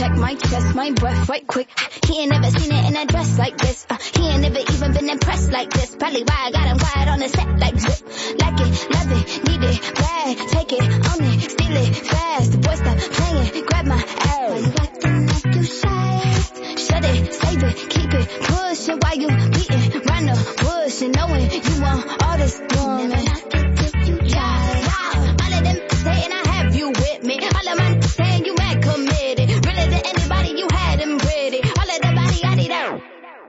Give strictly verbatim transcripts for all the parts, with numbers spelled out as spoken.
check my chest, my breath right quick. He ain't never seen it in a dress like this. Uh, he ain't never even been impressed like this. Probably why I got him quiet on the set like zip. Like it, love it, need it, bad. Take it, own it, steal it, fast. The boy stop playing, grab my ass. Why you acting like you shy? Shut it, save it, keep it, push it while you beating round the bush. And knowing you want all this woman. Never knock it till you try. All of them saying I have you with me. All of my saying you mad committed. Really to anybody you had them ready. All of the body I need out.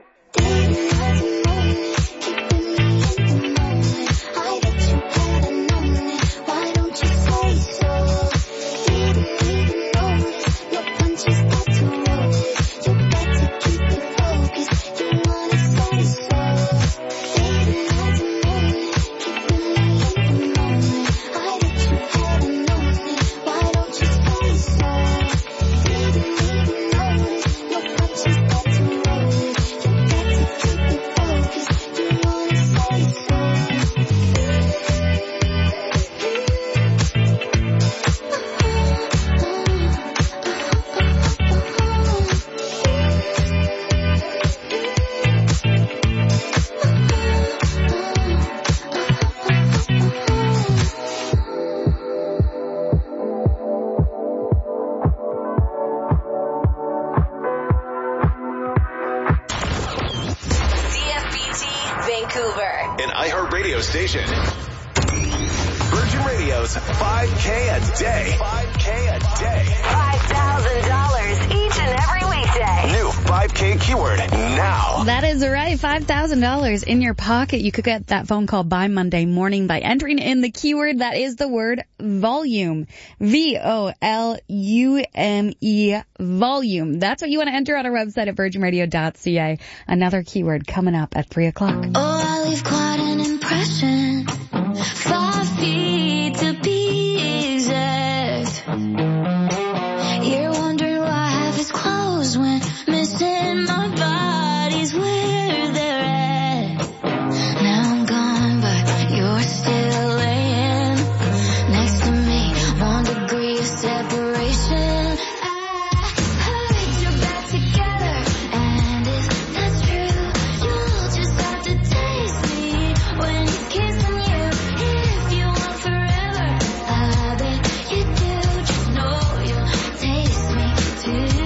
Station. Virgin Radio's five K a day. five K a day. five thousand dollars each and every weekday. New five K keyword now. That is right. five thousand dollars in your pocket. You could get that phone call by Monday morning by entering in the keyword. That is the word volume. V O L U M E, volume. That's what you want to enter on our website at virgin radio dot c a. Another keyword coming up at three o'clock. Oh, I leave quite an impression. Five feet to be exact. You're wondering why half is closed when missing my body's where they're at. Now I'm gone, but you're still laying next to me. One degree of separation. I heard you're back together, and if that's true, you'll just have to taste me when he's kissing you. If you want forever, I bet you do. Just know you'll taste me too.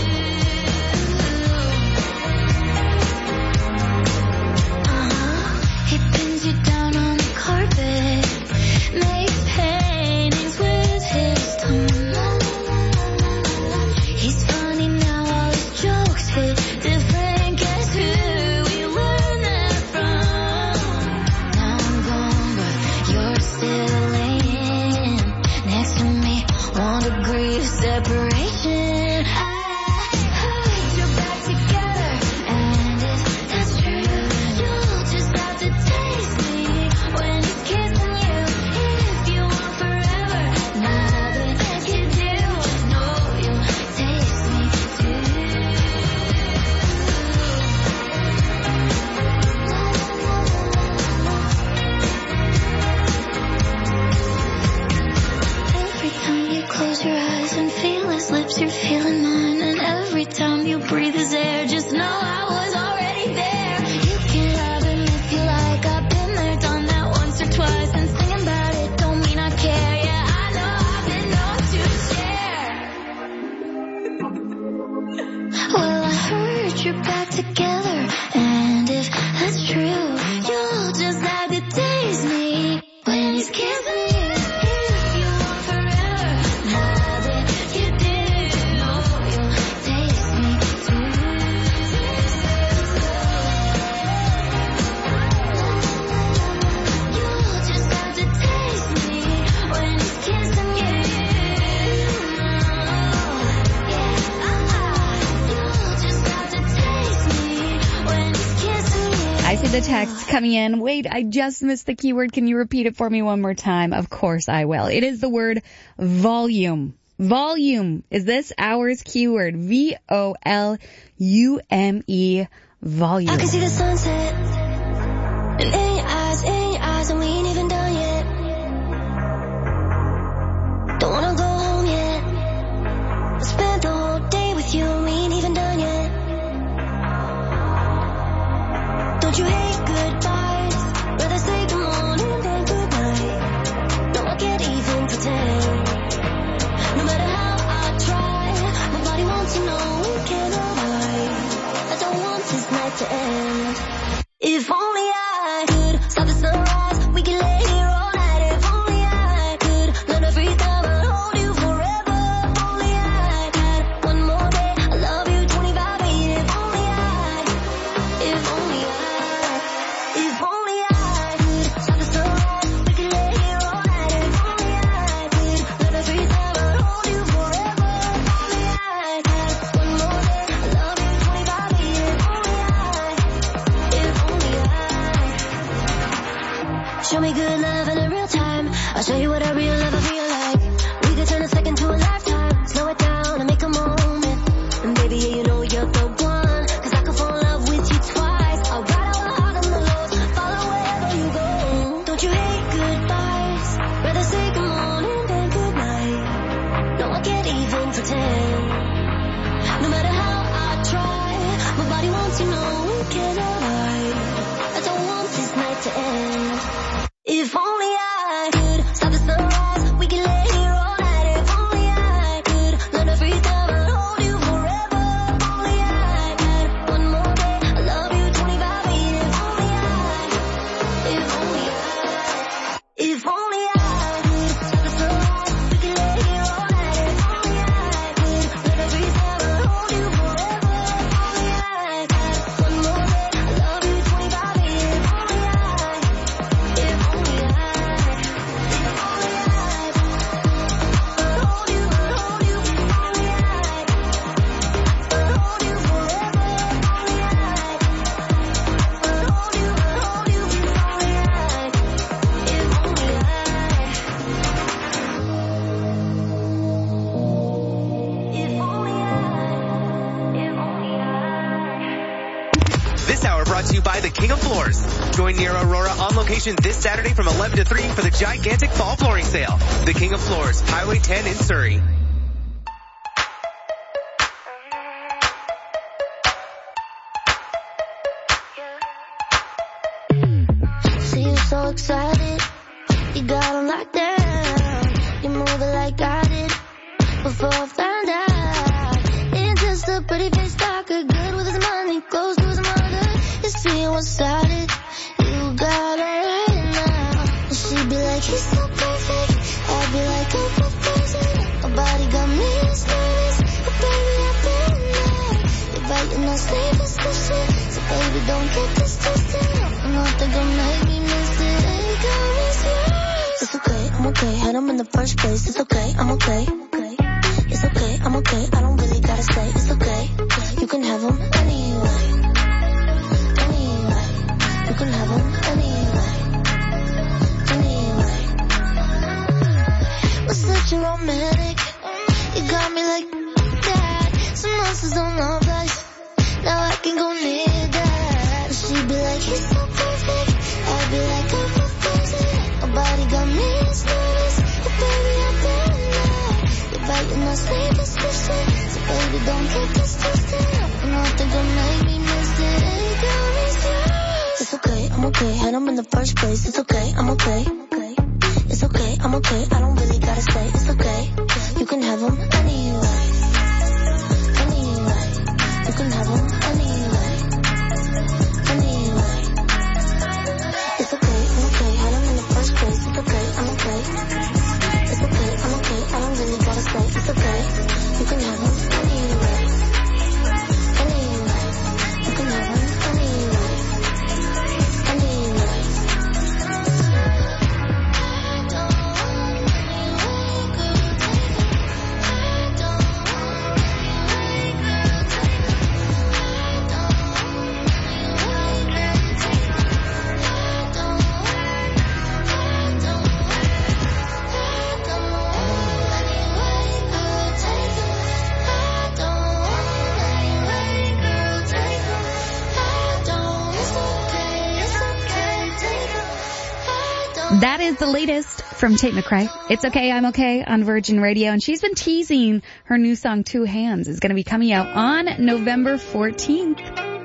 Uh-huh. He pins you down on the carpet, makes paintings with his tongue. He's funny now, all his jokes hit different. Guess who we learned that from? Now I'm gone, but you're still laying next to me. One degree of separation. I heard you're back together, and if that's true, you'll just have to taste me when he's kissing you. If you want forever, now that you do, just know you'll taste me too. Every time you close your eyes and feel his lips, you're feeling mine. And every time you breathe his air, just know I was already there. You can love him if you like. I've been there, done that once or twice. And singing about it don't mean I care. Yeah, I know I've been known to share. Well, I heard you're back together, and if that's true, you'll just have to taste me when he's kissing you. If you want forever, now that you do, know you'll taste me too. You'll just have to taste me when he's kissing you. Yeah, you'll just have to taste me when he's kissing you. I see the text coming in. Wait, I just missed the keyword. Can you repeat it for me one more time? Of course I will. It is the word volume. Volume is this hour's keyword. V O L U M E, volume. I can see the sunset, and in your eyes, in your eyes, and we ain't even done yet. Don't wanna go home yet. I spent the whole day with brought to you by the King of Floors. Join near Aurora on location this Saturday from eleven to three for the gigantic fall flooring sale. The King of Floors, Highway ten in Surrey. See you so excited, you got on lockdown. You move it like I did before I found out. It's just a pretty face talker, good with his money, close to his mother. You see one-sided, you got it right now. And she'd be like, he's so perfect. I'd be like, oh, for thousand. My body got me nervous, but baby, I've been there. You're biting on sleep suspicion, so baby, don't get this twisted. I don't think I'll make me miss it. Hey, girl, it's yours. It's okay, I'm okay. Had him in the first place. It's okay, I'm okay. It's okay, I'm okay. I don't really gotta say. It's okay. You can have him anyway. Anyway. You can have him anyway. Anyway. We're such a romantic. You got me like that. Some monsters don't know place. Now I can go near that. She'd be like, he's so perfect. I'd be like, oh, for thousand. My body got me nervous, but baby, I've been there. You're biting my sleep suspicion, so baby, don't get this twisted. I don't think I'll make me miss it. Hey, girl, it's yours. It's okay, I'm okay. Had him in the first place. It's okay, I'm okay. It's okay, I'm okay. I don't really gotta say. It's okay. You can have him anyway. Anyway. You can have him anyway. Anyway. It's okay, I'm okay. Had him in the first place. It's okay, I'm okay. It's okay, I'm okay. I don't really gotta say. It's okay. You can have him anyway. Anyway. You can have him anyway. Anyway. I don't want anyway, girl, take it. I don't want anyway, girl, take it. I don't want anyway, girl, take it. I don't want, I don't want, I don't want anyway, girl, take it. I don't want anyway, girl, take it. I don't, it's okay, it's okay, take it. I don't. That is the latest from Tate McRae. It's okay, I'm okay on Virgin Radio. And she's been teasing her new song, Two Hands, is going to be coming out on November fourteenth.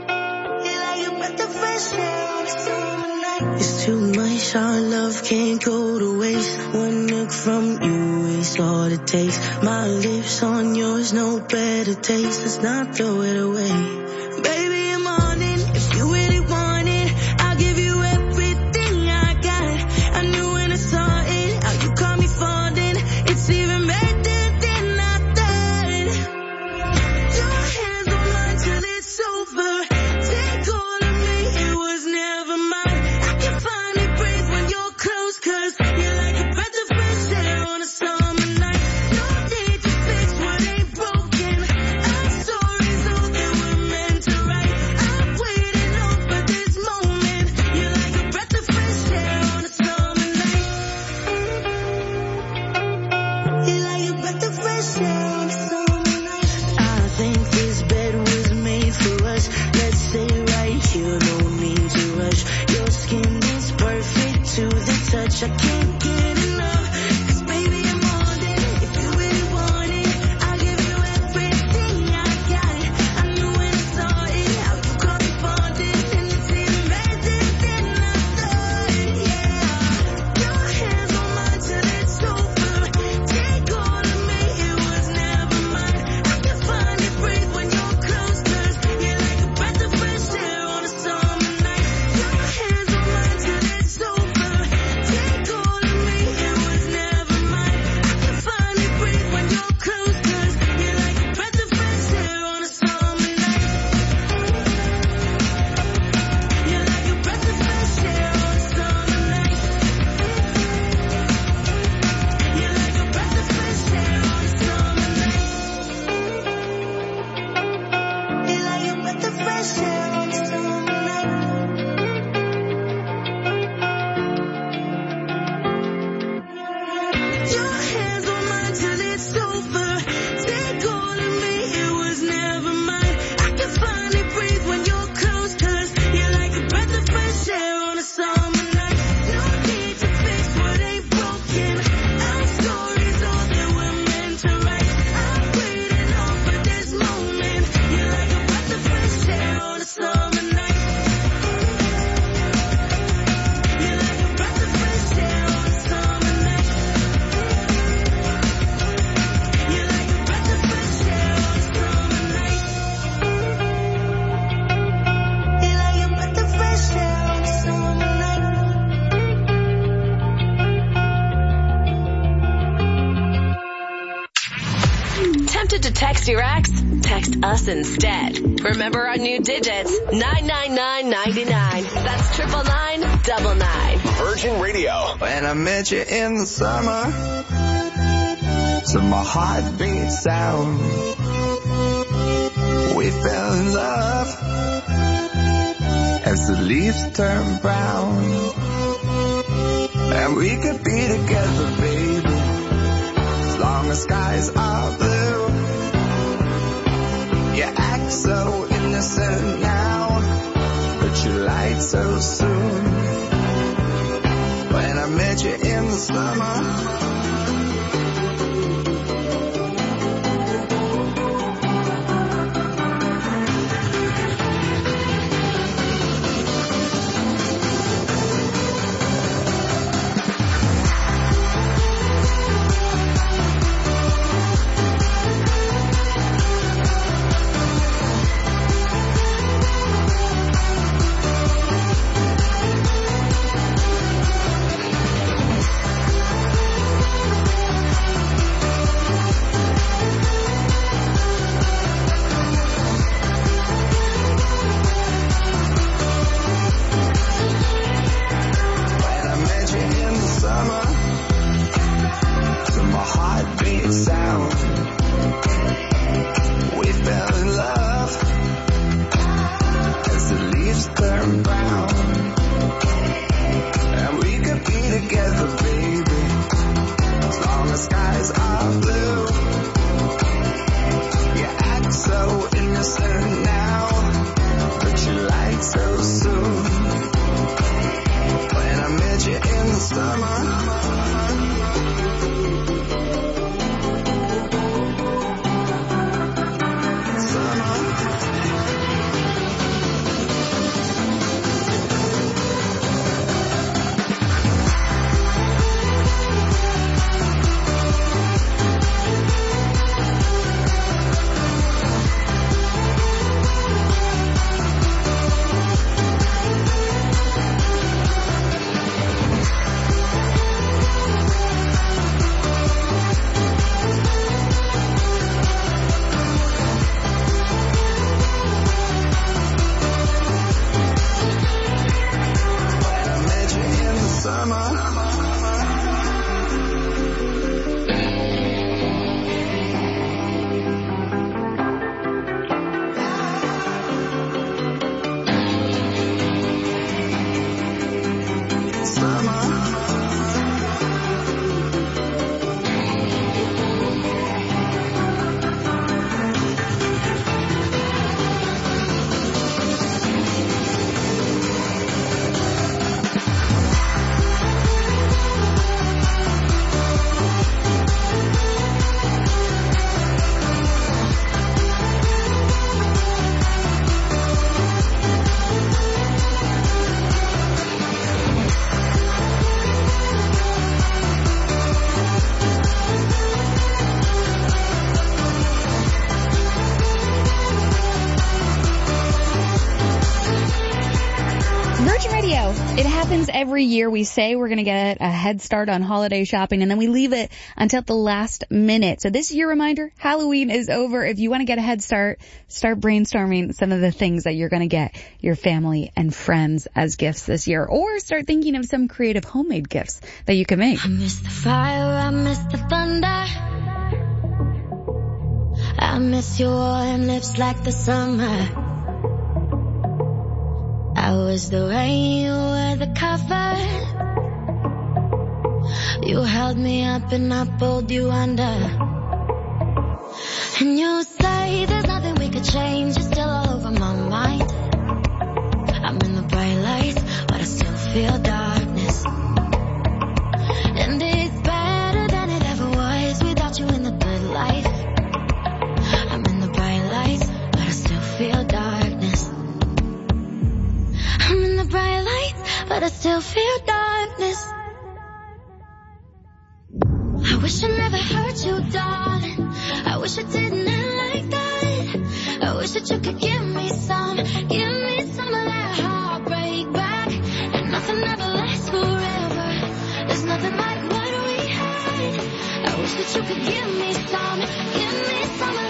It's too much, our love can't go to waste. One look from you is all it takes. My lips on yours, no better taste. Let's not throw it away. Baby, I'm on it. If you really want it, I'll give you everything I got. I knew when I saw it, how you caught me falling. It's even better than I thought. Your hands on mine till it's over. Take all of me, it was never mine. I can finally breathe when you're close, cause you're like a breath of fresh air on a summer night. No need to fix what ain't broken. I'm sorry, so that we're meant to write. Tempted to text your ex? Text us instead. Remember our new digits, nine nine nine nine nine. That's triple nine double nine. Virgin Radio. When I met you in the summer, to my heartbeat sound, we fell in love as the leaves turn brown, and we could be together, baby, as long as skies are blue. You act so innocent now, but you lied so soon. When I met you in the summer, every year we say we're going to get a head start on holiday shopping, and then we leave it until the last minute. So this is your reminder, Halloween is over. If you want to get a head start, start brainstorming some of the things that you're going to get your family and friends as gifts this year, or start thinking of some creative homemade gifts that you can make. I miss the fire, I miss the thunder, I miss your warm lips like the summer. I was the rain, you were the cover. You held me up and I pulled you under. And you say there's nothing we could change, you're still all over my mind. I'm in the bright lights, but I still feel darkness. And it's better than it ever was without you in the good life. I'm in the bright lights, but I still feel darkness. I'm in the bright lights, but I still feel darkness. I wish I never hurt you, darling. I wish I didn't end like that. I wish that you could give me some, give me some of that heartbreak back. And nothing ever lasts forever. There's nothing like what we had. I wish that you could give me some, give me some of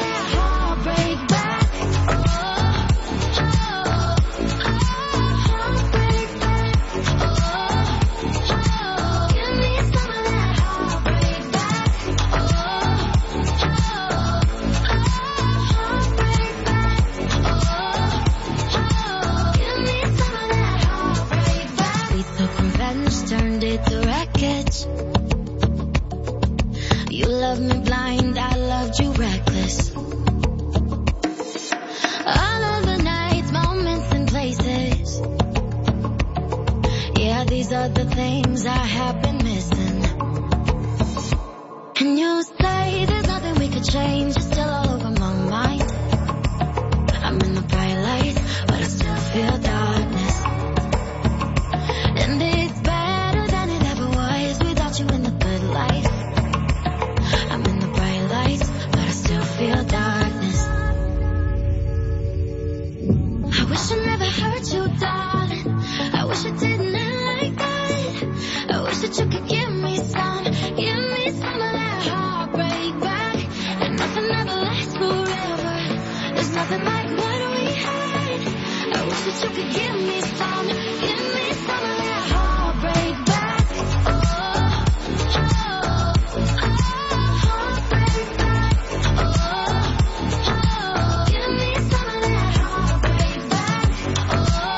that you could give me some, give me some of that heartbreak back. And nothing ever lasts forever. There's nothing like what we had. I wish that you could give me some, give me some of that heartbreak back. Oh, oh, oh, heartbreak back. Oh, oh, give me some of that heartbreak back. Oh, oh,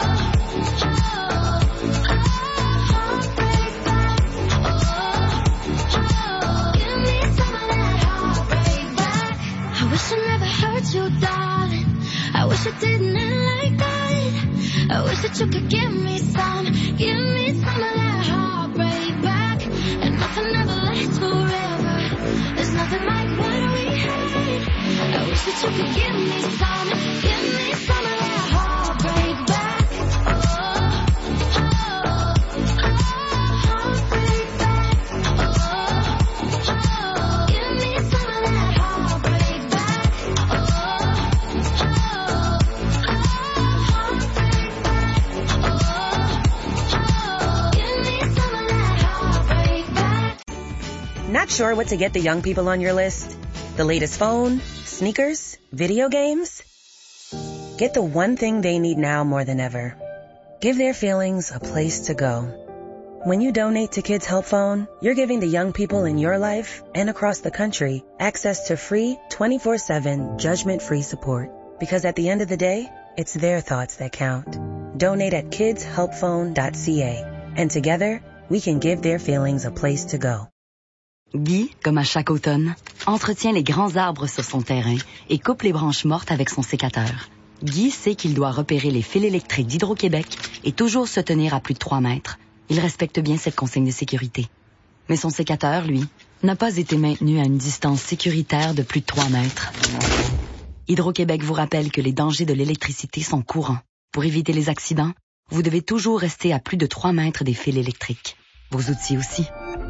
heartbreak back. Oh, oh, give me some of that heartbreak back. I wish I never hurt you, darling. I wish I didn't end like that. I wish that you could give me some, give me some of that heartbreak back. And nothing ever lasts forever. There's nothing like what we had. I wish that you could give me some, give me some of that heartbreak back. Oh, oh, oh, heartbreak back. Oh, oh, give me some of that heartbreak back. Oh, oh, Not sure what to get the young people on your list? The latest phone, sneakers, video games? Get the one thing they need now more than ever. Give their feelings a place to go. When you donate to Kids Help Phone, you're giving the young people in your life and across the country access to free twenty-four seven judgment-free support. Because at the end of the day, it's their thoughts that count. Donate at kids help phone dot c a. And together, we can give their feelings a place to go. Guy, comme à chaque automne, entretient les grands arbres sur son terrain et coupe les branches mortes avec son sécateur. Guy sait qu'il doit repérer les fils électriques d'Hydro-Québec et toujours se tenir à plus de trois mètres. Il respecte bien cette consigne de sécurité. Mais son sécateur, lui, n'a pas été maintenu à une distance sécuritaire de plus de trois mètres. Hydro-Québec vous rappelle que les dangers de l'électricité sont courants. Pour éviter les accidents, vous devez toujours rester à plus de trois mètres des fils électriques. Vos outils aussi.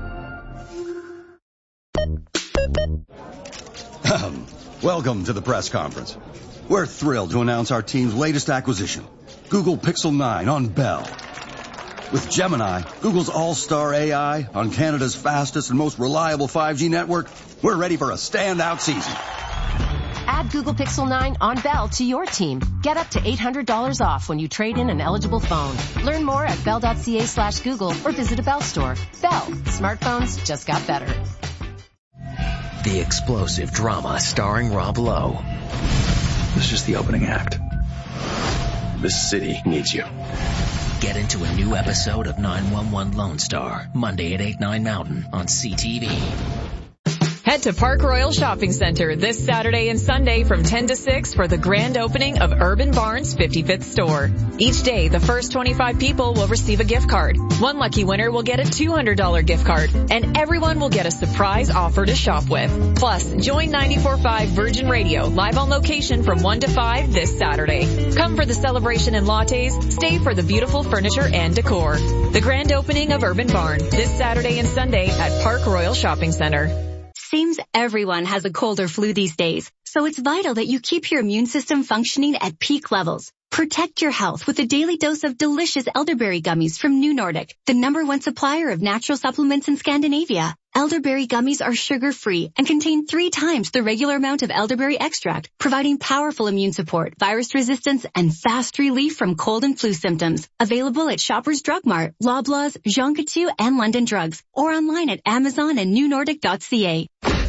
Welcome to the press conference. We're thrilled to announce our team's latest acquisition, Google Pixel nine on Bell. With Gemini, Google's all-star A I, on Canada's fastest and most reliable five G network, we're ready for a standout season. Add Google Pixel nine on Bell to your team. Get up to eight hundred dollars off when you trade in an eligible phone. Learn more at bell.ca slash Google or visit a Bell store. Bell. Smartphones just got better. The explosive drama starring Rob Lowe. This is just the opening act. This city needs you. Get into a new episode of nine one one Lone Star, Monday at eight, nine Mountain on C T V. Head to Park Royal Shopping Center this Saturday and Sunday from ten to six for the grand opening of Urban Barn's fifty-fifth store. Each day, the first twenty-five people will receive a gift card. One lucky winner will get a two hundred dollars gift card, and everyone will get a surprise offer to shop with. Plus, join ninety-four point five Virgin Radio live on location from one to five this Saturday. Come for the celebration and lattes, stay for the beautiful furniture and decor. The grand opening of Urban Barn this Saturday and Sunday at Park Royal Shopping Center. Seems everyone has a cold or flu these days, so it's vital that you keep your immune system functioning at peak levels. Protect your health with a daily dose of delicious elderberry gummies from New Nordic, the number one supplier of natural supplements in Scandinavia. Elderberry gummies are sugar-free and contain three times the regular amount of elderberry extract, providing powerful immune support, virus resistance, and fast relief from cold and flu symptoms. Available at Shoppers Drug Mart, Loblaws, Jean Coutu, and London Drugs, or online at Amazon and new nordic dot c a.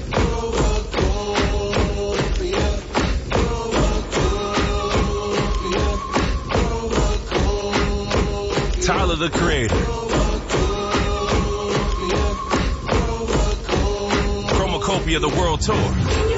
Tyler, the Creator. Chromacopia, the World Tour.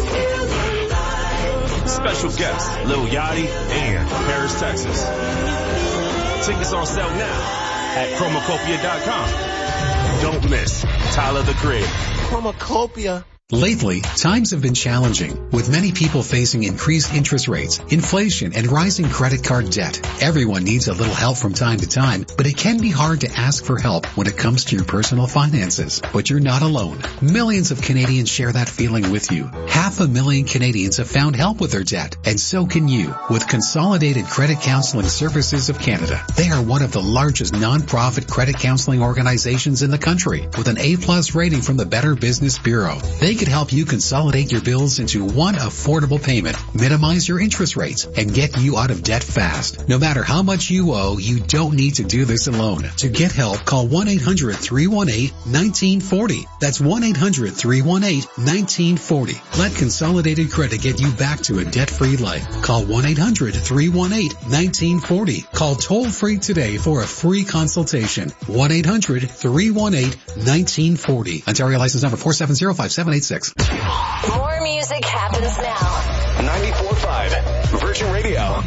Special guests, Lil Yachty and Paris, Texas. Tickets on sale now at chromacopia dot com. Don't miss Tyler, the Creator. Chromacopia. Lately, times have been challenging, with many people facing increased interest rates, inflation, and rising credit card debt. Everyone needs a little help from time to time, but it can be hard to ask for help when it comes to your personal finances. But you're not alone. Millions of Canadians share that feeling with you. Half a million Canadians have found help with their debt, and so can you, with Consolidated Credit Counseling Services of Canada. They are one of the largest non-profit credit counseling organizations in the country, with an A plus rating from the Better Business Bureau. They could help you consolidate your bills into one affordable payment, minimize your interest rates, and get you out of debt fast. No matter how much you owe, you don't need to do this alone. To get help, call one eight hundred, three one eight, one nine four zero. That's one eight hundred, three one eight, one nine four zero. Let Consolidated Credit get you back to a debt-free life. Call one eight hundred, three one eight, one nine four zero. Call toll-free today for a free consultation. one eight hundred, three one eight, one nine four zero. Ontario license number four seven zero five seven eight six. More music happens now. ninety-four point five Virgin Radio.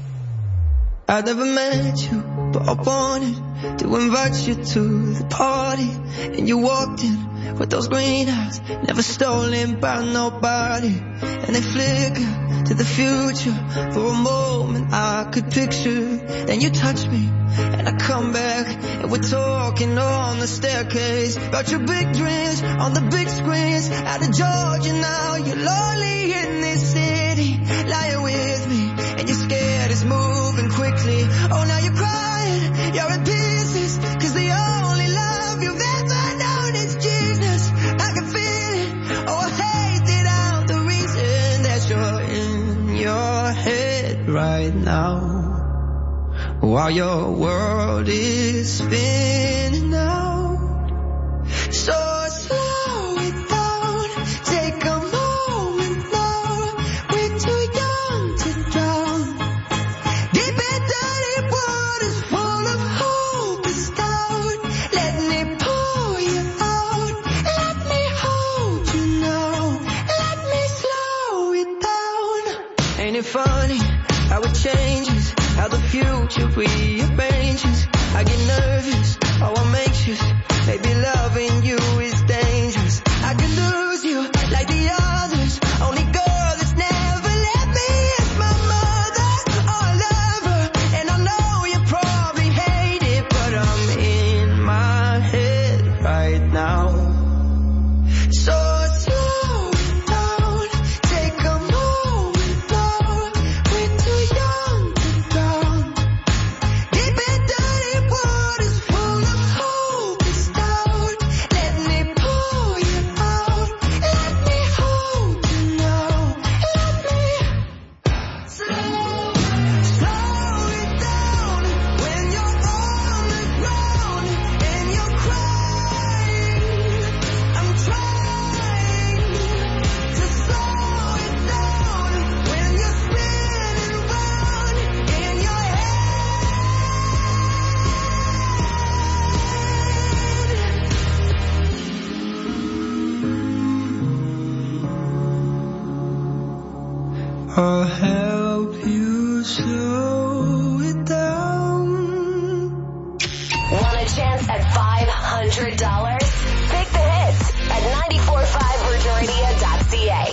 I never met you, but I wanted to invite you to the party. And you walked in with those green eyes, never stolen by nobody. And they flicker to the future for a moment I could picture. Then you touch me, and I come back, and we're talking on the staircase about your big dreams on the big screens. Out of Georgia now, you're lonely in this city, lying with me, and you're scared it's moving quickly. Oh, now you're crying, you're in pieces, cause the only love you've ever known is Jesus. I can feel it, oh, I hate it out, the reason that you're in your head right now, while your world is spinning out. So slow it down, take a moment now, we're too young to drown. Deep and dirty waters full of hope is down. Let me pull you out, let me hold you now, let me slow it down. Ain't it funny how it changes, how the future rearranges? I get nervous, oh I'm anxious, maybe loving you is dangerous. I could lose you like the others, only girl that's never let me is my mother or lover. And I know you probably hate it, but I'm in my head right now. So slow it down, take a moment now, we're too young to drown. Deep and dirty waters full of hope is down. Let me pull you out, let me hold you now, let me slow, slow it down. When you're on the ground and you're crying, I'm trying to slow it down. When you're spinning round in your I'll help you slow it down. Want a chance at five hundred dollars? Pick the hits at nine four five virgin radio dot c a.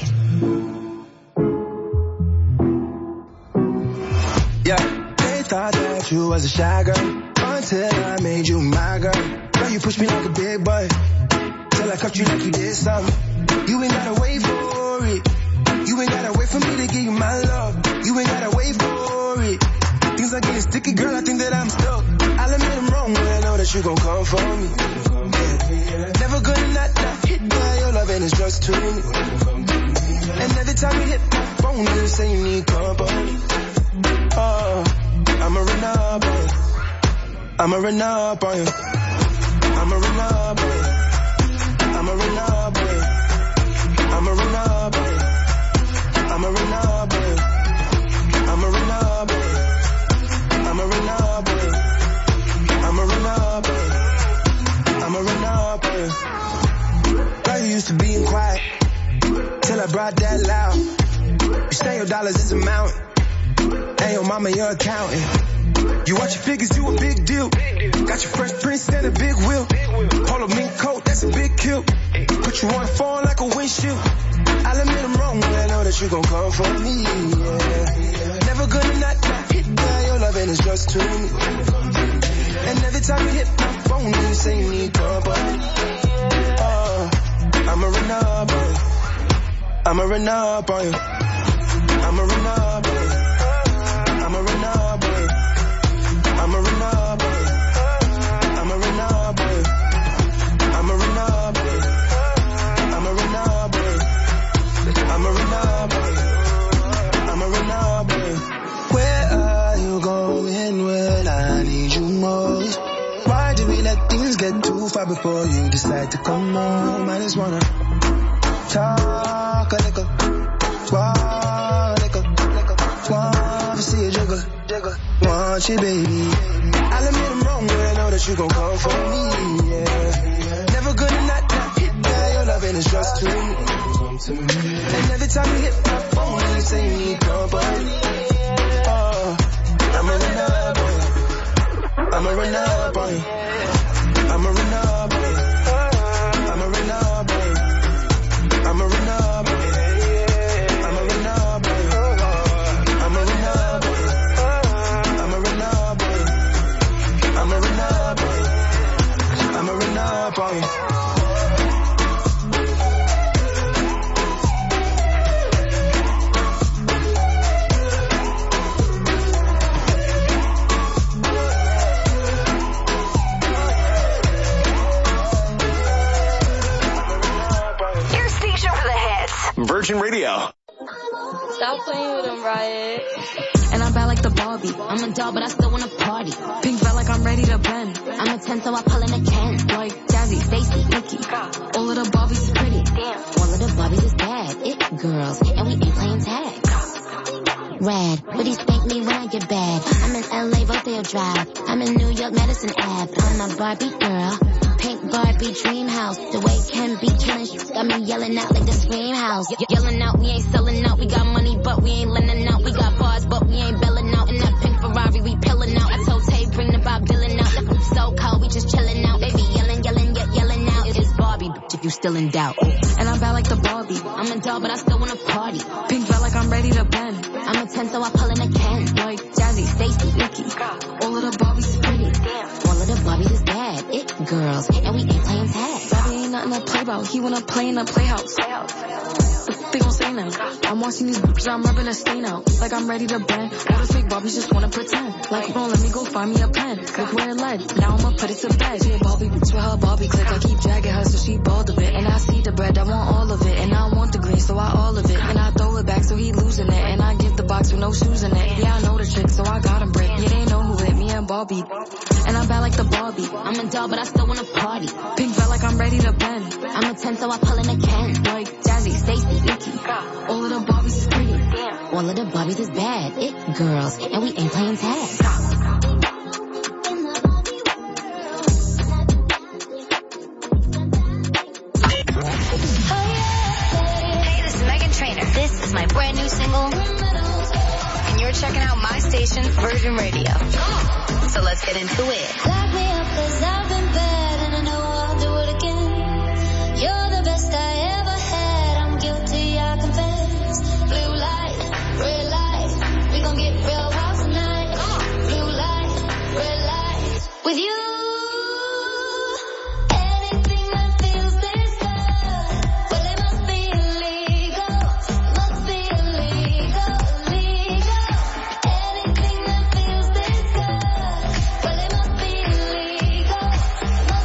Yeah, they thought that you was a shy girl until I made you my girl. Now you push me like a big boy till I cuffed you like you did something. You ain't gotta wait for it. You ain't gotta wait for me to give you my love. You ain't gotta wait for it. Things are getting sticky, girl, I think that I'm stuck. I'll admit I'm wrong when I know that you gon' come for me. Yeah. Never gonna not, not hit by your loving is just too me. And every time you hit my phone, you say you need company. Oh, I'ma run up on you. I'ma run up on you. I'ma run up on you. I'ma run up on you. I'ma run up on you. I'ma run up on you. I'ma run up on you. I'ma run up on you. I'ma run up on you. I'ma run up on you. Girl, you used to being quiet till I brought that loud. You say your dollars is a mountain, and your mama your accountant. You watch your figures, you a big deal. Got your fresh prince and a big wheel. Polo mink coat, that's a big kill. Put you on the phone like a windshield. I'll admit I'm wrong, but I know that you gon' come for me, yeah. Never gonna not, not hit by your loving is just to me. And every time you hit my phone, you say you need company. Oh, I'ma run up on you. I'ma run up on you. I'ma run up on you. I'ma run up on you. I'ma run up on you. I'ma run up on you. I'ma run up on you. I'ma run up on you. I'ma run up on you. I'ma run up on you. Where are you going when I need you most? Why do we let things get too far before you decide to come home? I just wanna talk a little, walk a little, want to see you jiggle, want you baby. I'll admit I'm wrong, but I know that you gon' come for me, yeah. Never gonna not, not hit by your loving is just to me. And every time you hit my phone, you say you need company. Oh, I'ma run up on you. I'ma run up on you. I'ma run up on you. I'ma run up on you. I'ma run up on you. I'ma run up on you. I'ma run up on you. I'ma run up on you. I'ma run up on you. I'ma run up on you. Virgin Radio. Stop playing with him, Riot. And I'm bad like the Barbie. I'm a doll, but I still wanna party. Pink felt like I'm ready to bend. I'm a ten, so I pull in a Ken. Like Jazzy, Stacy, Nikki. All of the Barbies is pretty. Damn. All of the Barbies is bad. It girls, and we ain't playing tag. Rad, would he spank me when I get bad? I'm in L A, Rodeo Drive. I'm in New York, Madison Ave. I'm a Barbie girl. Pink Barbie dream house. The way Ken be killing shit got me yelling out like the scream house. Ye- yelling out, we ain't selling out. We got money, but we ain't lending out. We got bars, but we ain't belling out. In that pink Ferrari, we pillin' out. I told Tay, bring the Bob Dylan out. The hoop so cold, we just chillin' out. Baby yelling, yelling, yet yelling out. It's Barbie, bitch, if you still in doubt. And I'm bad like the Barbie. I'm a doll, but I still wanna party. Pink felt like I'm ready to bend. I'm a ten, so I pull in a Ken. Like Jazzy, Stacy, Nikki. All of the Barbies is pretty. Damn. All of the Barbies is bad. It girls, and we ain't playing tag. Bobby ain't nothing to play about. He wanna play in a playhouse. What they gon' say now? I'm watching these bitches, I'm rubbing a stain out. Like I'm ready to bend. All the fake Barbies just wanna pretend. Like, don't let me go find me a pen. Look where it led. Now I'ma put it to bed. She a Barbie bitch with her Barbie click. I keep dragging her so she bald of it. And I see the bread, I want all of it. And I want the green, so I all of it. And I throw it back so he losing it. And I give the box with no shoes in it. Yeah, I know the trick, so I got him brick. Yeah, they know who hit me and Barbie. And I'm bad like the Barbie. I'm a doll, but I still wanna party. Pink felt like I'm ready to bend. I'm a ten, so I pull in a Ken. Like Jazzy, Stacy, Nikki. All of the Barbies is pretty. Damn. All of the Barbies is bad. It girls, and we ain't playing tag. Hey, this is Megan Trainor. This is my brand new single. And you're checking out my station, Virgin Radio. So let's get into it. Lock me up 'cause I've been bad and I know I'll do it again. You're the best I ever had. I'm guilty, I confess. Blue light, red light. We gon' get real wild tonight. Blue light, red light. With you. Anything that feels this good. Well, it must be illegal. Must be illegal, illegal. Anything that feels this good. Well, it must be illegal.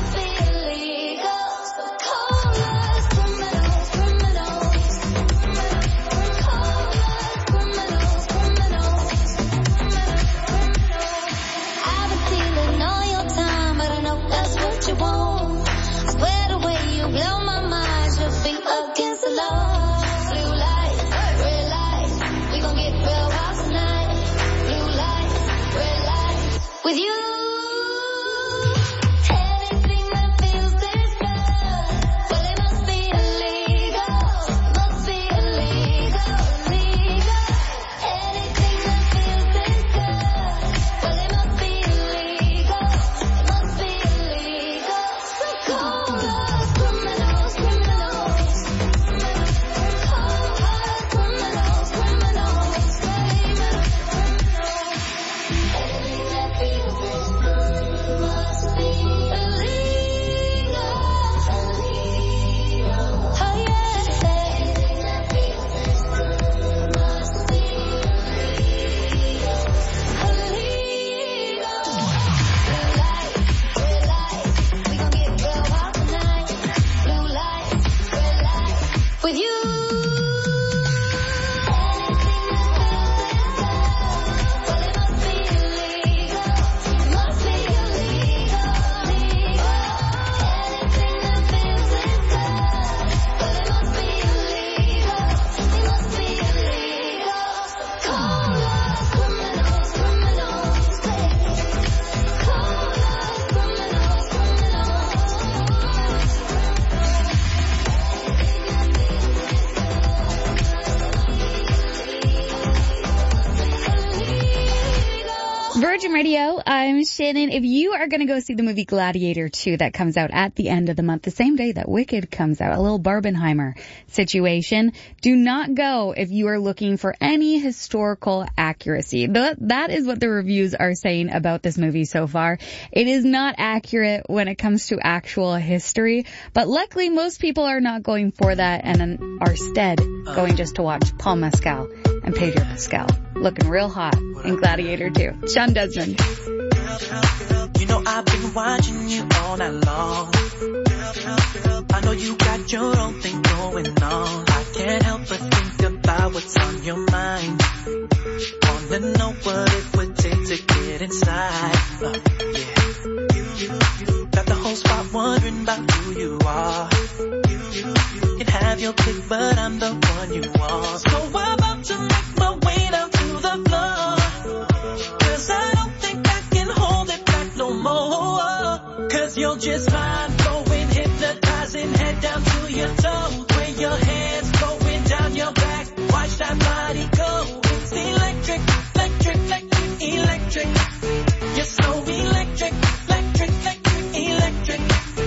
Virgin Radio, I'm Shannon. If you are going to go see the movie Gladiator two that comes out at the end of the month, the same day that Wicked comes out, a little Barbenheimer situation, do not go if you are looking for any historical accuracy. Th- that is what the reviews are saying about this movie so far. It is not accurate when it comes to actual history, but luckily most people are not going for that and are instead going just to watch Paul Mescal and Pedro Pascal looking real hot in Gladiator two. Sean Desmond. You know I've been watching you all night long. I know you got your own thing going on. I can't help but think about what's on your mind. Wanna know what it would take to get inside. Uh, yeah. You, you, you got the whole spot wondering about who you are. You can have your pick, but I'm the one you want. So I'm about to make my way down to the floor. Cause I don't think I can hold it back no more. Cause you're just fine, going hypnotizing, head down to your toes. Where your hands going down your back, watch that body go. It's electric, electric, electric, electric. You're so electric, electric, electric, electric.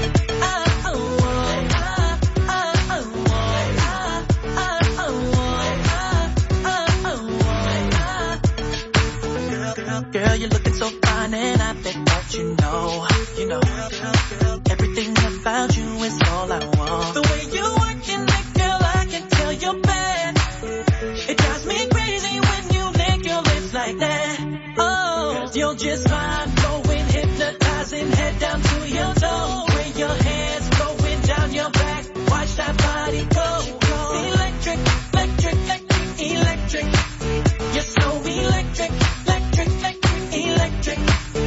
Girl, you're looking so fine and I bet that you know, you know, everything about you is all I want. The way you working it, girl, I can tell you're bad. It drives me crazy when you lick your lips like that. Oh, cause you're just fine, going hypnotizing, head down to your toes. Where your hands going down your back, watch that body go. It's electric, electric, electric, electric. You're so electric, electric, electric. Electric.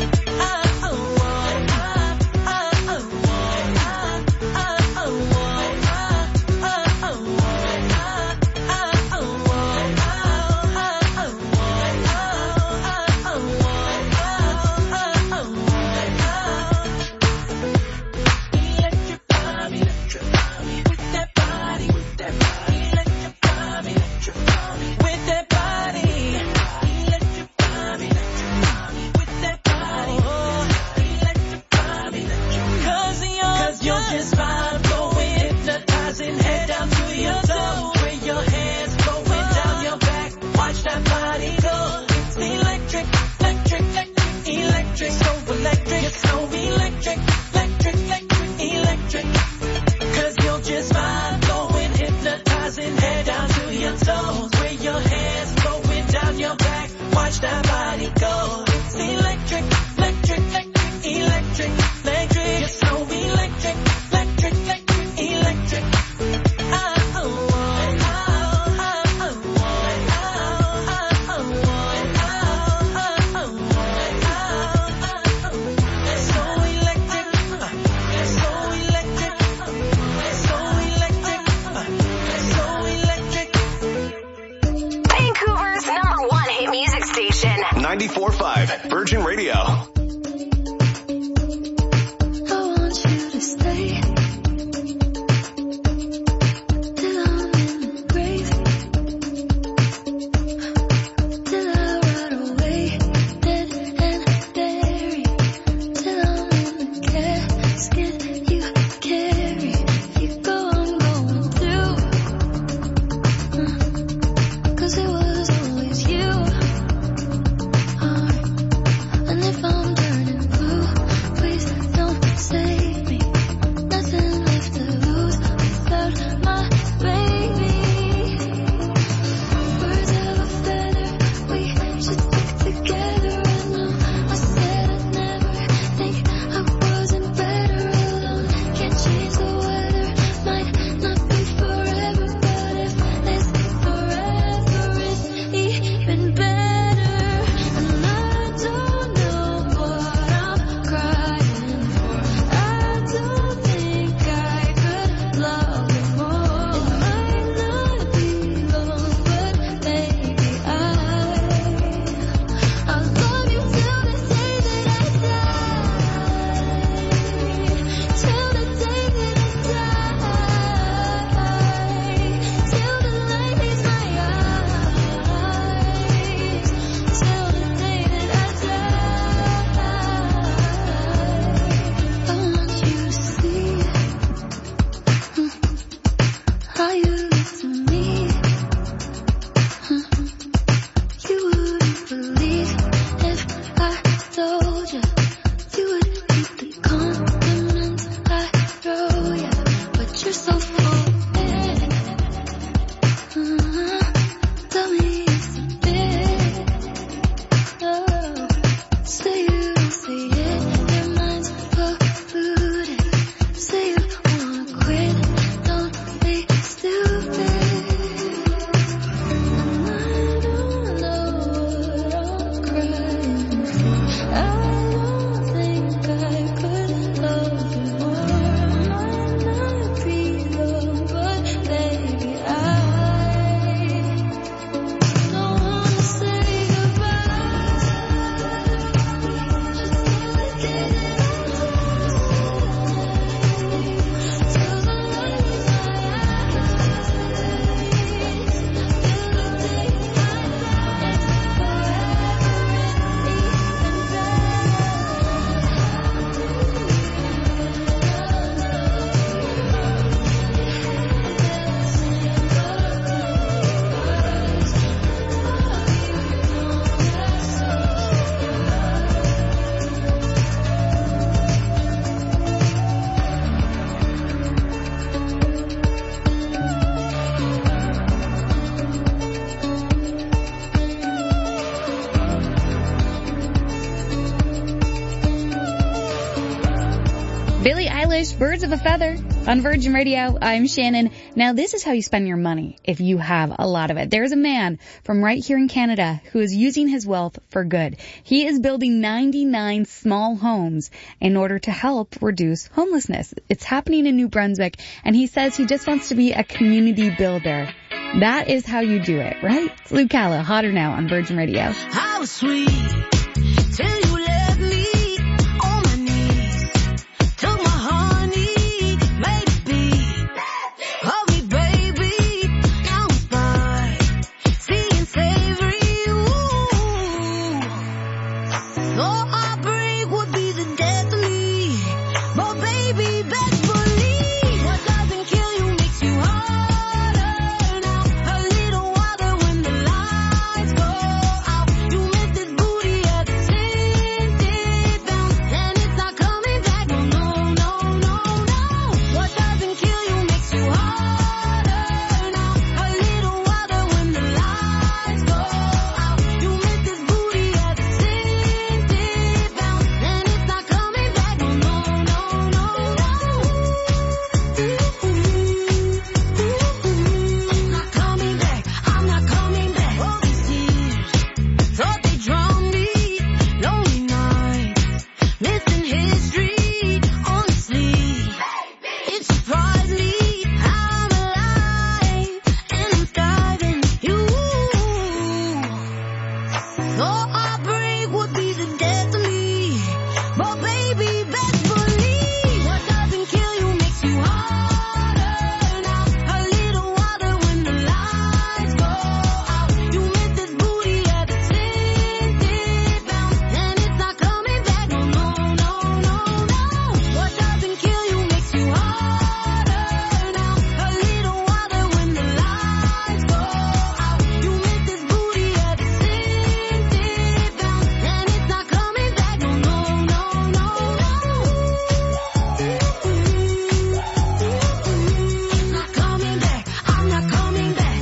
ninety-four point five Virgin Radio. If I'm Billie Eilish, Birds of a Feather on Virgin Radio. I'm Shannon. Now, this is how you spend your money if you have a lot of it. There's a man from right here in Canada who is using his wealth for good. He is building ninety-nine small homes in order to help reduce homelessness. It's happening in New Brunswick, and he says he just wants to be a community builder. That is how you do it, right? It's Luke Calla, Hotter Now on Virgin Radio. How sweet till you left me on my knees. Took my honey, made it be. Hug me, baby, now I'm fine. Seeing savory, ooh. No heartbreak would be the death of me. But baby, best believe what doesn't kill you makes you harder now. A little water when the lights go out. You miss this booty at the scented bounce, and it's not coming back. No, no, no, no, no. What doesn't kill you makes you harder now. A little water when the lights go out. You miss this booty at the scented bounce, and it's not coming back. No, no, no, no, no. I'm not coming back. I'm not coming back. All these years thought they drowned me. Lonely nights, missing history. Honestly, it surprised me how I'm alive and I'm thriving. You, no heartbreak would be the death of me. But baby, best believe what doesn't kill you makes you harder now. A little water when the lights go out. You miss this booty at the scented bounce, and it's not coming back. No, no, no, no, no. What doesn't kill you makes you harder now. A little water when the lights go out. You miss this booty at the scented bounce, and it's not coming back. No, no, no, no, no. I'm not coming back. I'm not coming back.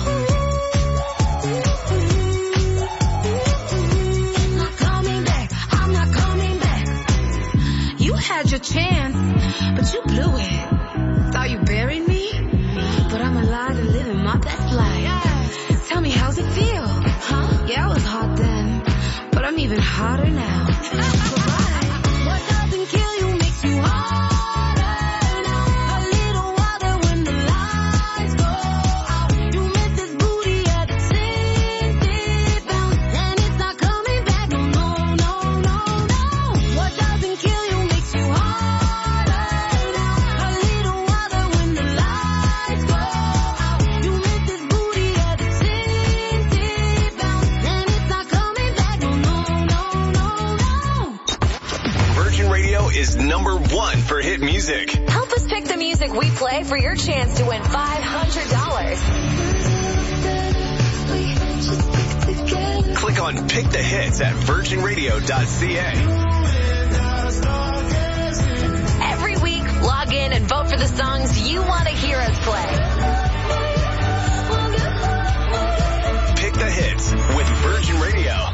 I'm not coming back. I'm not coming back. You had your chance, but you blew it. Thought you buried me, but I'm alive and living my best life. Tell me, how's it feel? Huh? Yeah, I was hot then, but I'm even hotter now. What doesn't kill you makes you harder now. A little water when the lights go out. You miss this booty at the scented bounce, and it's not coming back. No, no, no, no, no. What doesn't kill you makes you harder now. A little water when the lights go out. You miss this booty at the scented bounce, and it's not coming back. No, no, no, no, no. Virgin Radio is number one for hit music. Help us pick the music we play for your chance to win five hundred dollars. Click on Pick the Hits at virgin radio dot c a. Every week, log in and vote for the songs you want to hear us play. Pick the Hits with Virgin Radio.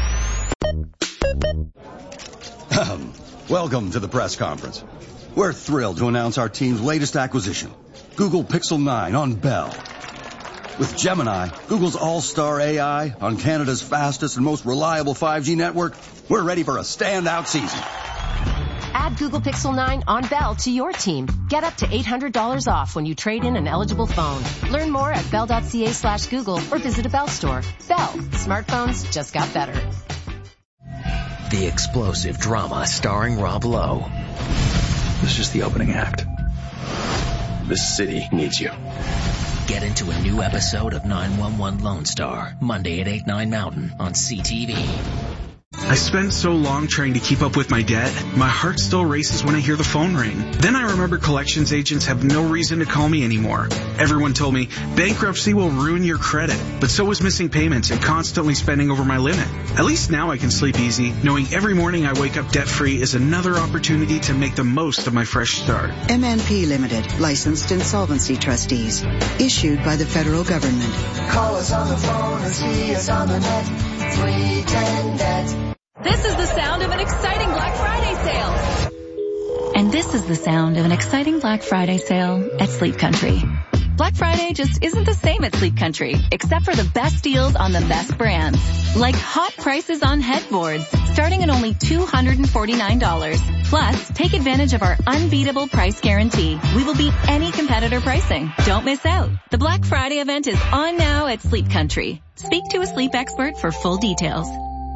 Ahem. Welcome to the press conference. We're thrilled to announce our team's latest acquisition, Google Pixel nine on Bell. With Gemini, Google's all-star A I on Canada's fastest and most reliable five G network, we're ready for a standout season. Add Google Pixel nine on Bell to your team. Get up to eight hundred dollars off when you trade in an eligible phone. Learn more at bell.ca slash Google or visit a Bell store. Bell. Smartphones just got better. The explosive drama starring Rob Lowe. This is just the opening act. This city needs you. Get into a new episode of nine one one Lone Star, Monday at eight, nine Mountain on C T V. I spent so long trying to keep up with my debt, my heart still races when I hear the phone ring. Then I remember collections agents have no reason to call me anymore. Everyone told me bankruptcy will ruin your credit, but so was missing payments and constantly spending over my limit. At least now I can sleep easy, knowing every morning I wake up debt-free is another opportunity to make the most of my fresh start. M N P Limited, licensed insolvency trustees, issued by the federal government. Call us on the phone or see us on the net. three ten debt. This is the sound of an exciting Black Friday sale. And This is the sound of an exciting Black Friday sale at Sleep Country. Black Friday just isn't the same at Sleep Country, except for the best deals on the best brands. Like hot prices on headboards, starting at only two hundred forty-nine dollars. Plus, take advantage of our unbeatable price guarantee. We will beat any competitor pricing. Don't miss out. The Black Friday event is on now at Sleep Country. Speak to a sleep expert for full details.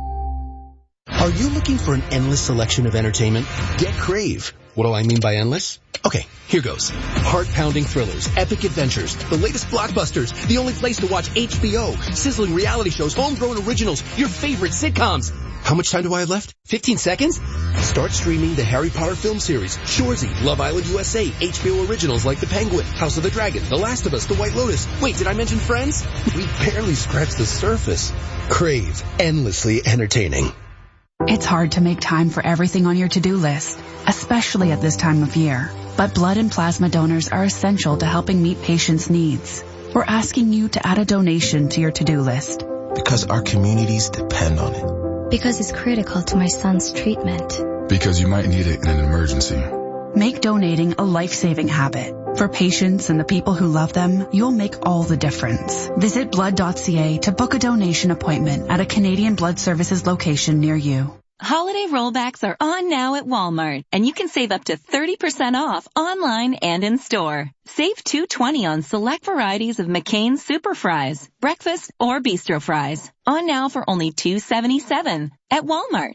Are you looking for an endless selection of entertainment? Get Crave. What do I mean by endless? Okay, here goes. Heart-pounding thrillers, epic adventures, the latest blockbusters, the only place to watch H B O, sizzling reality shows, homegrown originals, your favorite sitcoms. How much time do I have left? fifteen seconds? Start streaming the Harry Potter film series, Shoresy, Love Island U S A, H B O originals like The Penguin, House of the Dragon, The Last of Us, The White Lotus. Wait, did I mention Friends? We barely scratched the surface. Crave. Endlessly entertaining. It's hard to make time for everything on your to-do list, especially at this time of year. But blood and plasma donors are essential to helping meet patients' needs. We're asking you to add a donation to your to-do list. Because our communities depend on it. Because it's critical to my son's treatment. Because you might need it in an emergency. Make donating a life-saving habit. For patients and the people who love them, you'll make all the difference. Visit blood dot c a to book a donation appointment at a Canadian Blood Services location near you. Holiday rollbacks are on now at Walmart, and you can save up to thirty percent off online and in store. Save two dollars and twenty cents on select varieties of McCain's Super Fries, breakfast or bistro fries. On now for only two dollars and seventy-seven cents at Walmart.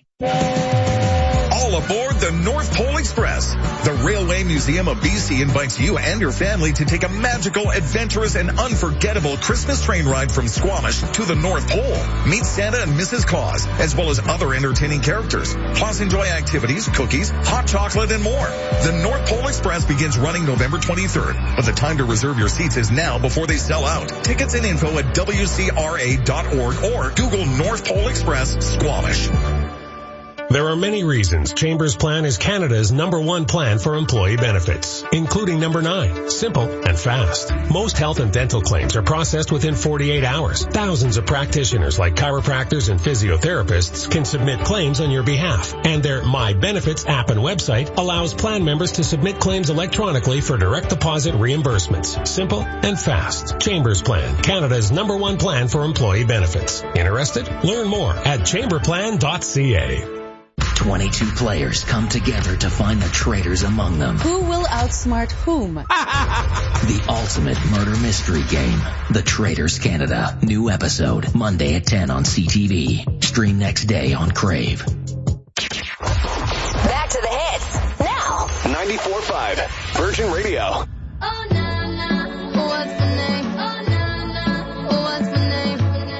All aboard the North Pole Express. The Railway Museum of B C invites you and your family to take a magical, adventurous, and unforgettable Christmas train ride from Squamish to the North Pole. Meet Santa and Missus Claus, as well as other entertaining characters. Plus enjoy activities, cookies, hot chocolate, and more. The North Pole Express begins running November twenty-third, but the time to reserve your seats is now before they sell out. Tickets and info at w c r a dot org or Google North Pole Express Squamish. There are many reasons Chambers Plan is Canada's number one plan for employee benefits, including number nine, simple and fast. Most health and dental claims are processed within forty-eight hours. Thousands of practitioners like chiropractors and physiotherapists can submit claims on your behalf. And their My Benefits app and website allows plan members to submit claims electronically for direct deposit reimbursements. Simple and fast. Chambers Plan, Canada's number one plan for employee benefits. Interested? Learn more at chamber plan dot c a. twenty-two players come together to find the traitors among them. Who will outsmart whom? The ultimate murder mystery game. The Traitors Canada. New episode, Monday at ten on C T V. Stream next day on Crave. Back to the hits, now. ninety-four point five, Virgin Radio. Oh, na, na, what's the name? Oh, na, na, what's the name?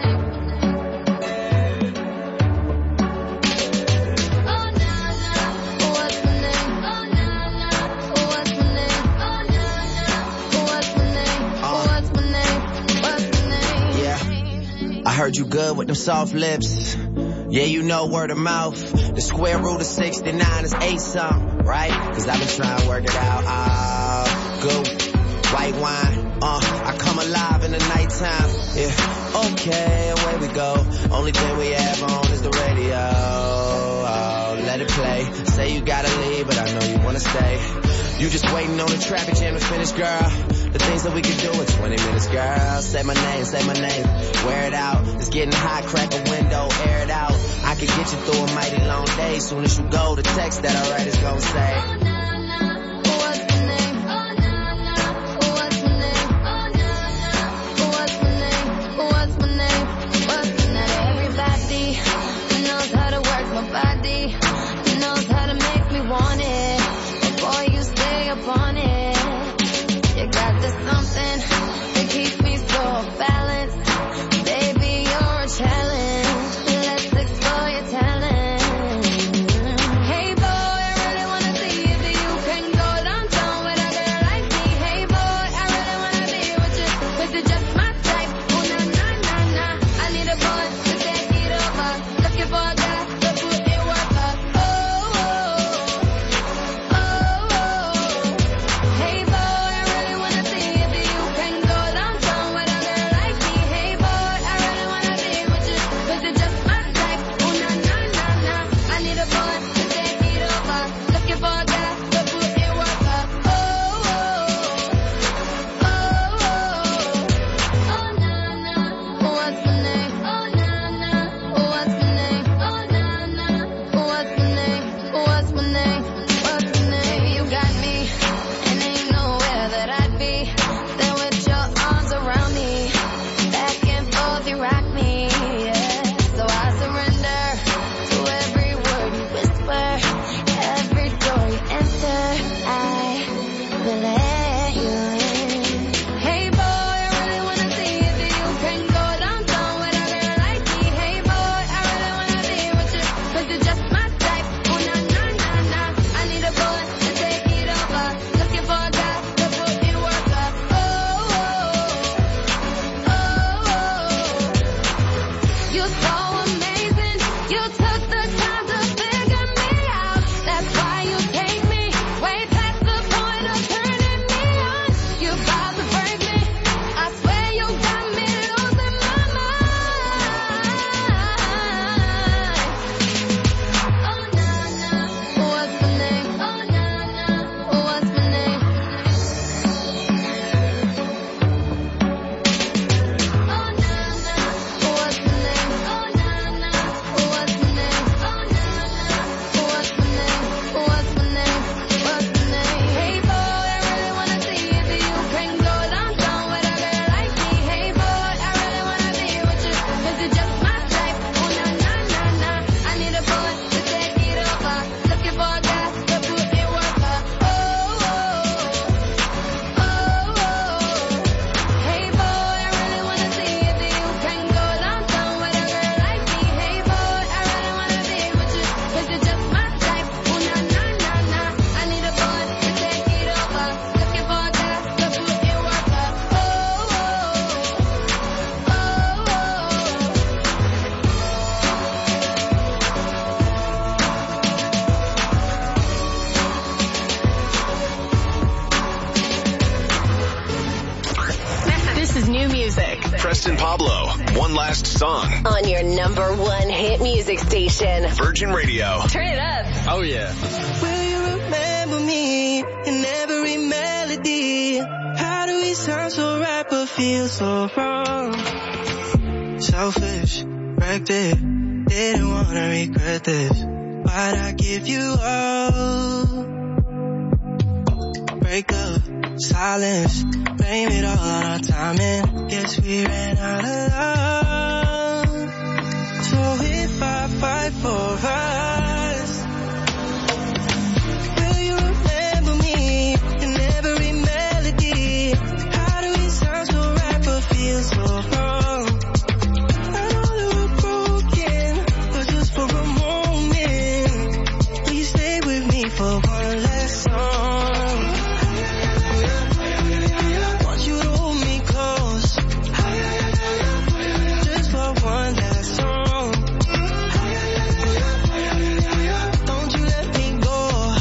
I heard you good with them soft lips. Yeah, you know word of mouth. The square root of sixty-nine is eight something, right? Cause I've been trying to work it out. Ah, good white wine. Uh, I come alive in the nighttime. Yeah, okay, away we go. Only thing we have on is the radio. Oh, let it play. Say you gotta leave, but I know you wanna stay. You just waiting on the traffic jam to finish, girl. The things that we can do in twenty minutes, girl. Say my name, say my name. Wear it out. It's getting hot, crack a window, air it out. I can get you through a mighty long day. Soon as you go, the text that I write is gonna say. Hey boy, I really wanna see you be Preston Pablo, One Last Song. On your number one hit music station. Virgin Radio. Turn it up. Oh, yeah. Will you remember me in every melody? How do we sound so right but feel so wrong? Selfish, wrecked it, didn't wanna regret this. Why'd I give you up? Break up, silence, blame it all on our timing. Guess we ran out of love. So if I fight for us, will you remember me in every melody? How do we sound so right but feel so wrong? I know that we're broken, but just for a moment, will you stay with me for one last song? Want you to hold me close, just for one last song. Don't you let me go,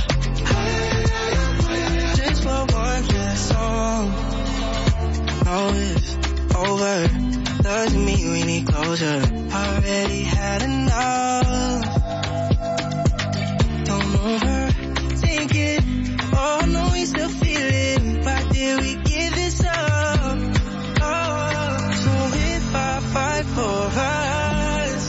just for one last song. No, it's over, doesn't mean we need closure. Already had enough. Don't overthink it. Oh, no, we still feel it. Why did we give this up? Oh, so if I fight for us,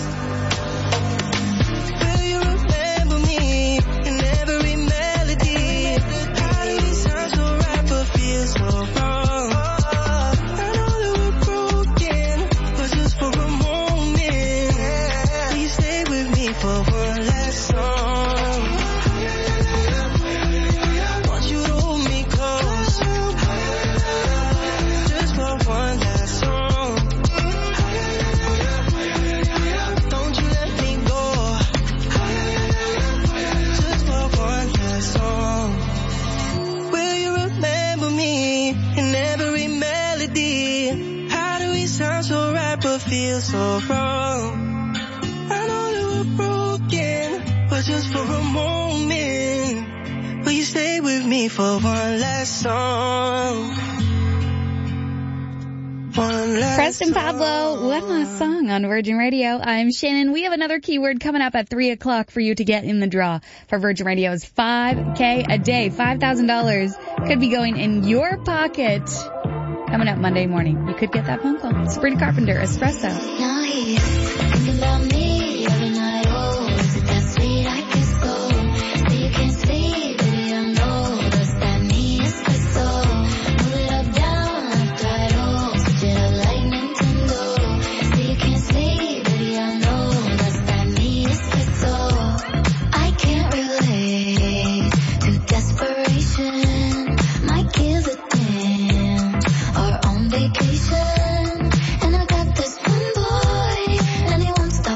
will you remember me in every melody? How do we sound so right but feel so wrong? I know that we're broken, but just for a moment, will you stay with me for one last song? Want you to hold me close, just for one last song. Don't you let me go, just for one last song. Will you remember me in every melody? How do we sound so right but feel so wrong? I know that we're broken, but just for a moment, will you stay with me for one last song? One last Preston Pablo, One Last Song on Virgin Radio. I'm Shannon. We have another keyword coming up at three o'clock for you to get in the draw for Virgin Radio's five K a day. five thousand dollars could be going in your pocket. Coming up Monday morning. You could get that phone call. Sabrina Carpenter, Espresso. Now he's thinking about me every night. Oh, is it that sweet I can go? So you can't sleep, baby, I know. Does that mean it's the soul? Move it up, down, left, right, oh. Switch it up like Nintendo. So you can't sleep, baby, I know. Does that mean it's the soul? I can't relate to desperation. Might give a damn. Or on vacation. And I got this one boy, and he won't stop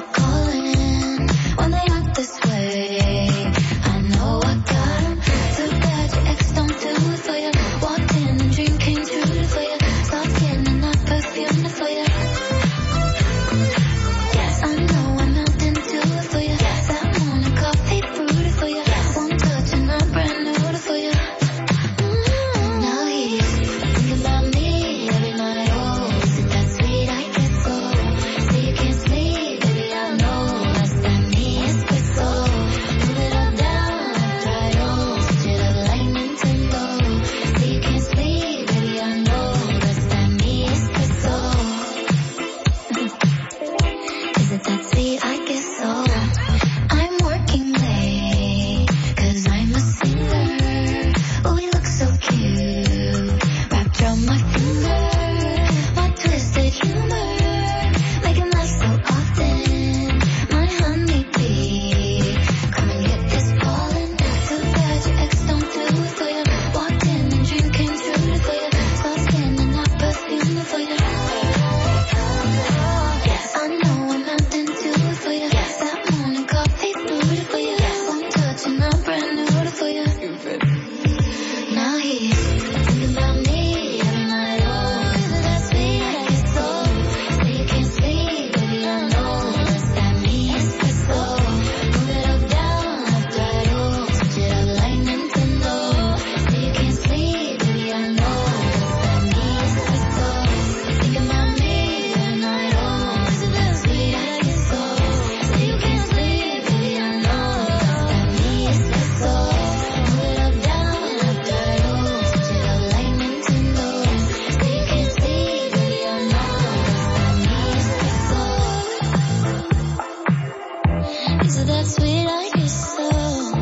So that's sweet, I guess so.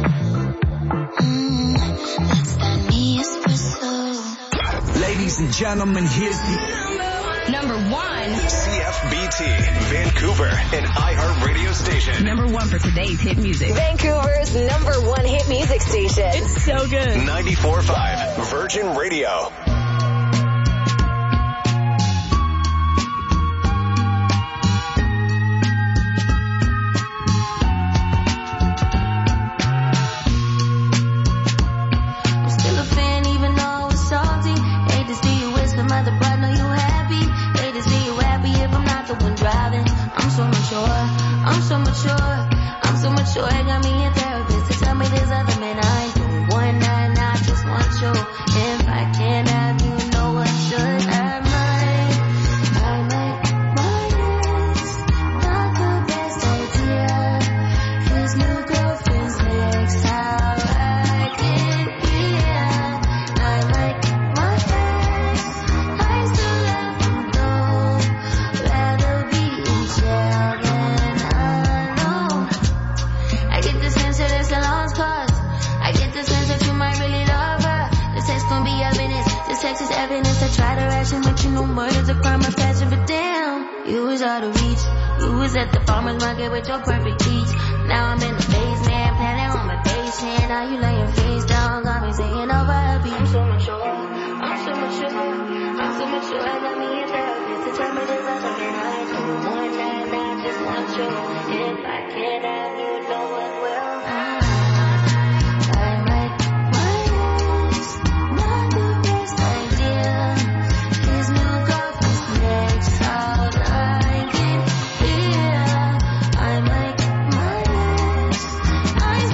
Mm, that's that me espresso. Ladies and gentlemen, here's the number one C F B T, Vancouver, an iHeartRadio station. Number one for today's hit music. Vancouver's number one hit music station. It's so good. ninety-four point five Virgin Radio. I'm so mature, I'm so mature, I got me a therapist to tell me there's other men I don't want, and I just want you. If I can't have you, no one should. I might, I might, might it's not the best idea, cause new girlfriends next how I can hear. I like my best, I still let them know, rather be in jail than I get the sense that it's a lost cause. I get the sense that you might really love her. The sex gon' be evidence. The sex is evidence. I try to ration, but you know murder's a crime of passion. But damn, you was out of reach. You was at the farmer's market with your perfect peach. Now I'm in the basement, planning on my basement. Now you laying face down, got me singing over a beat. I'm so mature, I'm so mature, I'm so mature. I got me a therapist to tell me there's other men I don't want, and I just want you. If I can't have you.